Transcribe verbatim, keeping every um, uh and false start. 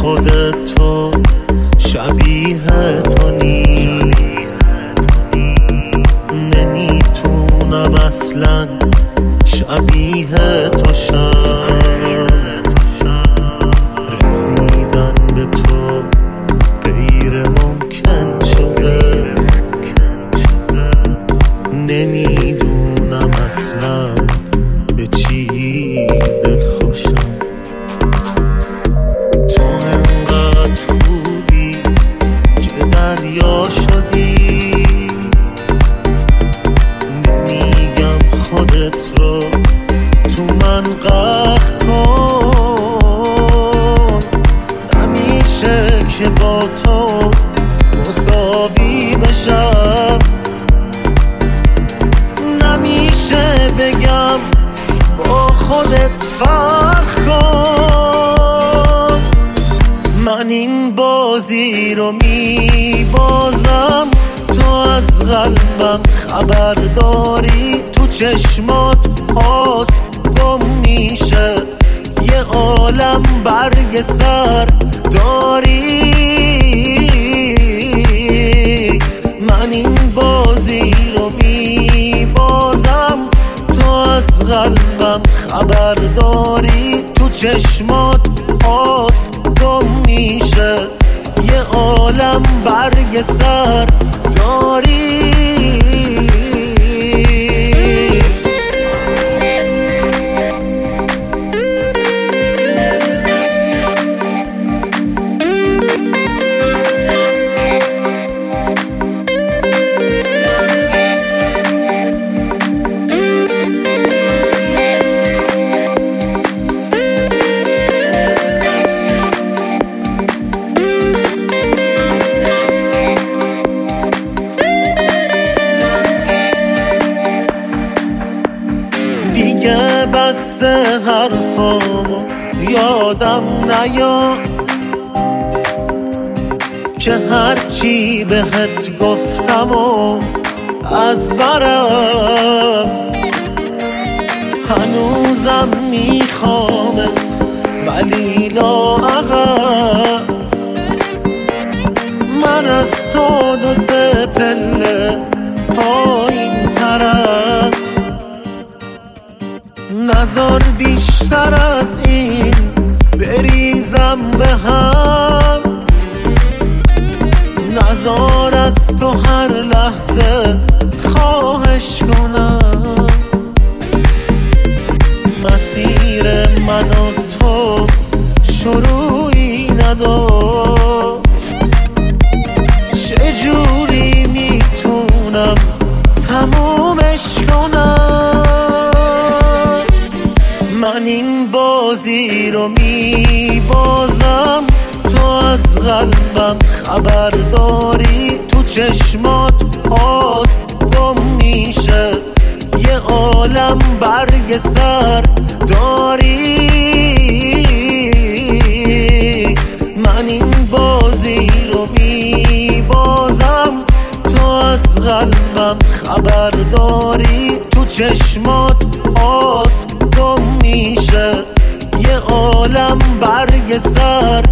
خودتو شبیه تو نیست، نمیتونم اصلا شبیه تو شم. رسیدن به تو غیر ممکن شده، نمیدونم اصلا به چی دل خوشم. تو انقدر خوبی که دریا شدی، نمیگم خودت رو تو من غرق کن. نمیشه که با تو مساوی بشم، نمیشه بگم با خودت فرق کن. من این بازی رو میبازم، تو از قلبم خبر داری. تو چشمات آسک گم میشه، یه عالم برگ سر داری. من این بازی رو میبازم، تو از قلبم خبر داری. تو چشمات آسک گم میشه، یه عالم برگ سر داری. دیگه بس حرفامو یادم نیا، که هرچی بهت گفتم و از برم. هنوزم میخوامت ولی لااقل، من از تو دو سه پله پایین ترم. نذار بیشتر از این بریزم به هم، نذار از تو هر لحظه خواهش کنم. مسیر من و تو شروعی نداشت، چجوری میتونم تمومش کنم؟ من این بازی رو میبازم، تو از قلبم خبر داری. تو چشمات آسک گم میشه، یه عالم برگ سر داری. من این بازی رو میبازم، تو از قلبم خبر داری. تو چشمات آسک گم میشه، یه عالم برگ سر